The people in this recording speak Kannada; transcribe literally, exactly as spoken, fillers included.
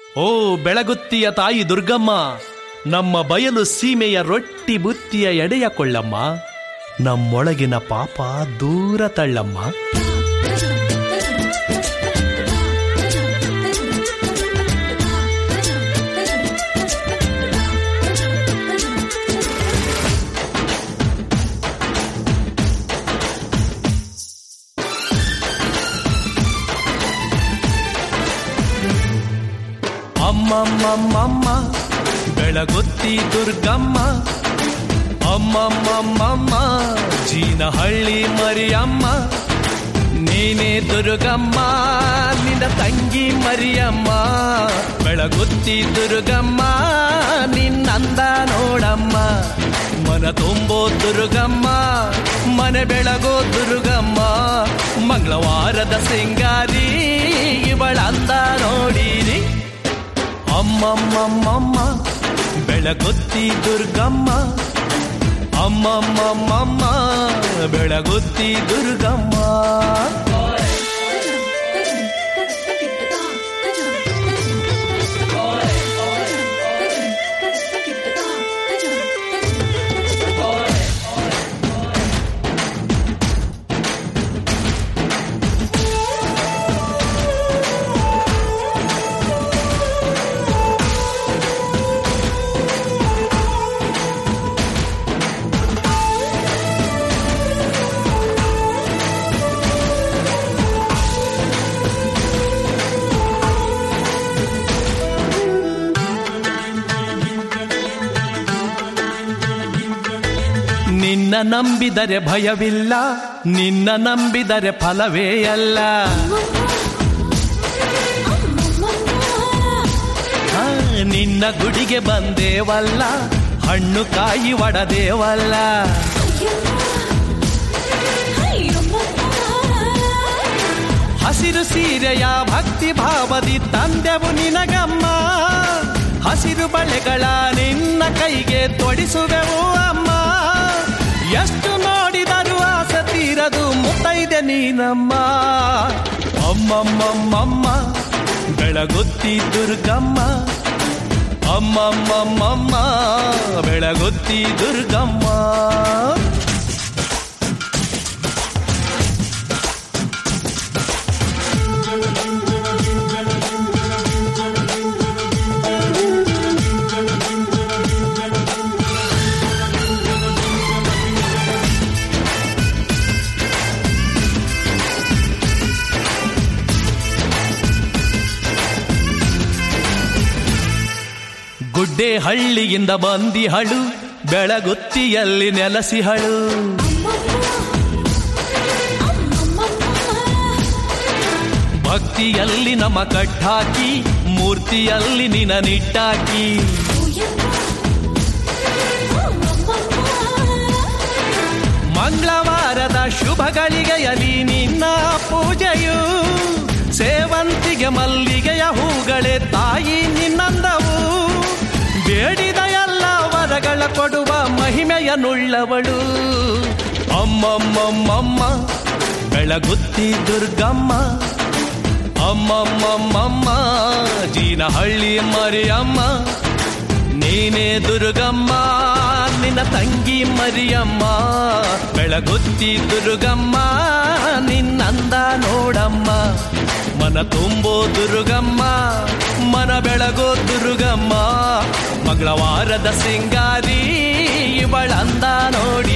ಓ ಬೆಳಗುತ್ತಿಯ ತಾಯಿ ದುರ್ಗಮ್ಮ, ನಮ್ಮ ಬಯಲು ಸೀಮೆಯ ರೊಟ್ಟಿ ಬುತ್ತಿಯ ಎಡೆಯ ಕೊಳ್ಳಮ್ಮ, ನಮ್ಮೊಳಗಿನ ಪಾಪ ದೂರ ತಳ್ಳಮ್ಮ. ಅಮ್ಮಮ್ಮಮ್ಮಮ್ಮ ಬೆಳಗುತ್ತಿ ದುರ್ಗಮ್ಮ, ಅಮ್ಮಮ್ಮಮ್ಮಮ್ಮ ಜೀನಹಳ್ಳಿ ಮರಿಯಮ್ಮ, ನೀನೇ ದುರ್ಗಮ್ಮ ನಿನ್ನ ತಂಗಿ ಮರಿಯಮ್ಮ. ಬೆಳಗುತ್ತಿ ದುರ್ಗಮ್ಮ ನಿನ್ನಂದ ನೋಡಮ್ಮ, ಮನ ತುಂಬೋ ದುರ್ಗಮ್ಮ ಮನೆ ಬೆಳಗೋ ದುರ್ಗಮ್ಮ. ಮಂಗಳವಾರದ ಸಿಂಗಾರಿ ಇವಳಂದ ನೋಡಿರಿ. ಅಮ್ಮಮ್ಮಮ್ಮಮ್ಮ ಬೆಳಗುತ್ತಿ ದುರ್ಗಮ್ಮ, ಅಮ್ಮಮ್ಮಮ್ಮಮ್ಮ ಬೆಳಗುತ್ತಿ ದುರ್ಗಮ್ಮ. ನಿನ್ನ ನಂಬಿದರೆ ಭಯವಿಲ್ಲ, ನಿನ್ನ ನಂಬಿದರೆ ಫಲವೇ ಅಲ್ಲ. ನಿನ್ನ ಗುಡಿಗೆ ಬಂದೇವಲ್ಲ, ಹಣ್ಣು ಕಾಯಿ ಒಡದೇವಲ್ಲ. ಹಸಿರು ಸೀರೆಯ ಭಕ್ತಿ ಭಾವದಿ ತಂದೆವು ನಿನಗಮ್ಮ, ಹಸಿರು ಬಳೆಗಳ ನಿನ್ನ ಕೈಗೆ ತೊಡಿಸುವೆವು ಅಮ್ಮ. ಎಷ್ಟು ನೋಡಿದರೂ ಆಸೆ ತೀರದು ಮುತ್ತೈದೆ ನೀನಮ್ಮ. ಅಮ್ಮಮ್ಮಮ್ಮಮ್ಮ ಬೆಳಗುತ್ತಿ ದುರ್ಗಮ್ಮ, ಅಮ್ಮಮ್ಮಮ್ಮಮ್ಮ ಬೆಳಗುತ್ತಿ ದುರ್ಗಮ್ಮ. ಗುಡ್ಡೆ ಹಳ್ಳಿಯಿಂದ ಬಂದಿಹಳು, ಬೆಳಗುತ್ತಿಯಲ್ಲಿ ನೆಲೆಸಿಹಳು. ಭಕ್ತಿಯಲ್ಲಿ ನಮ ಕಟ್ಟಾಕಿ, ಮೂರ್ತಿಯಲ್ಲಿ ನಿನ ನಿಟ್ಟಾಕಿ. ಮಂಗಳವಾರದ ಶುಭ ಗಳಿಗೆಯಲ್ಲಿ ನಿನ್ನ ಪೂಜೆಯು, ಸೇವಂತಿಗೆ ಮಲ್ಲಿಗೆಯ ಹೂಗಳೇ ತಾಯಿ ನಿನ್ನಂದವು. ಬೇಡಿದ ಎಲ್ಲ ವರಗಳ ಕೊಡುವ ಮಹಿಮೆಯನ್ನುಳ್ಳವಳು. ಅಮ್ಮಮ್ಮಮ್ಮಮ್ಮ ಬೆಳಗುತ್ತಿ ದುರ್ಗಮ್ಮ, ಅಮ್ಮಮ್ಮಮ್ಮಮ್ಮ ಜೀನಹಳ್ಳಿ ಮರಿಯಮ್ಮ, ನೀನೇ ದುರ್ಗಮ್ಮ ನಿನ್ನ ತಂಗಿ ಮರಿಯಮ್ಮ. ಬೆಳಗುತ್ತಿ ದುರ್ಗಮ್ಮ ನಿನ್ನಂದ ನೋಡಮ್ಮ, ಮನ ತುಂಬೋ ದುರ್ಗಮ್ಮ ಮನ ಬೆಳಗೋ ದುರ್ಗಮ್ಮ. ಮಂಗಳವಾರದ ಸಿಂಗಾರಿ ಇವಳಂದ ನೋಡಿ.